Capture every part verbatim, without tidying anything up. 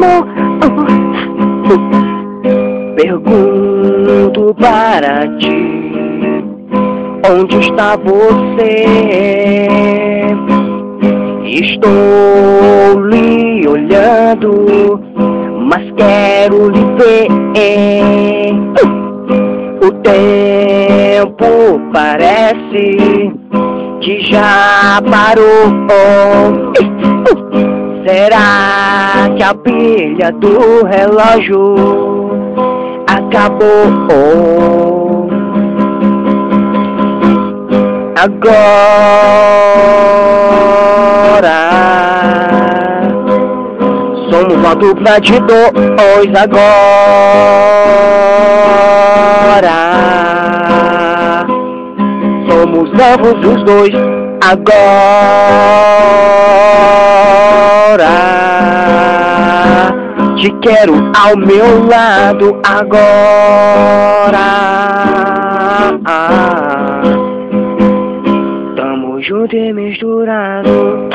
amor. Pergunto para ti, onde está você? Estou lhe olhando, mas quero lhe ver. O tempo parece que já parou. Será que a pilha do relógio acabou? Agora somos uma dupla de dois. Agora somos ambos os dois. Agora te quero ao meu lado. Agora tamo junto e misturado.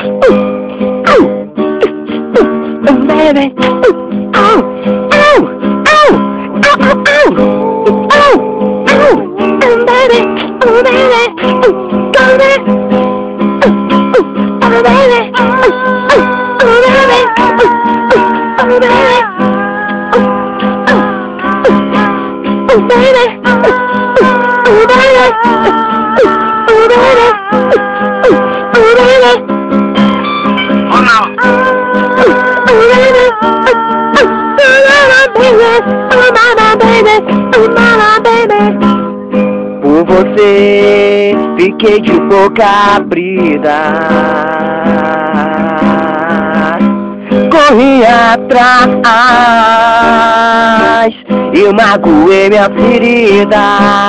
Baby, oh, oh, oh, oh, oh, oh, baby, oh, baby, go there, oh, baby, oh, baby, oh, baby, oh, baby, oh, baby, oh, baby, oh, baby. Oh no. Por você fiquei de boca abrida, corri atrás e magoei minha ferida.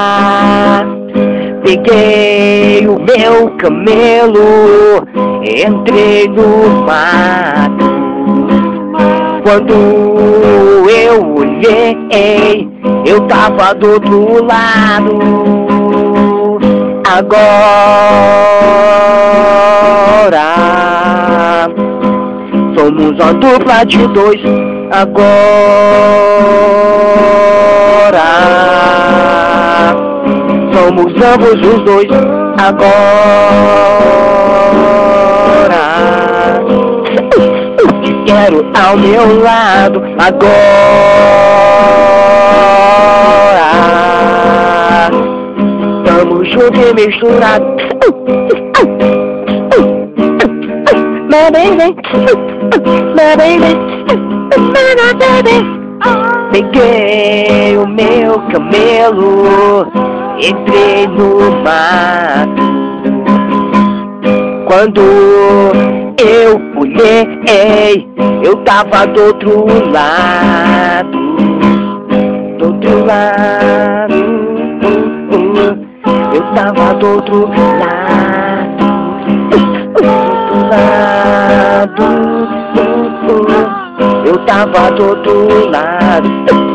Peguei o meu camelo, entrei no mato. Quando eu olhei, eu tava do outro lado. Agora somos uma dupla de dois. Agora somos ambos os dois. Agora te quero ao meu lado. Agora tamo junto e misturado. My baby, my baby, my baby. Peguei o meu camelo, entrei no mato. Quando eu olhei, eu tava do outro lado. Do outro lado, uh, uh, eu tava do outro lado. Do outro lado, uh, uh, eu tava do outro lado.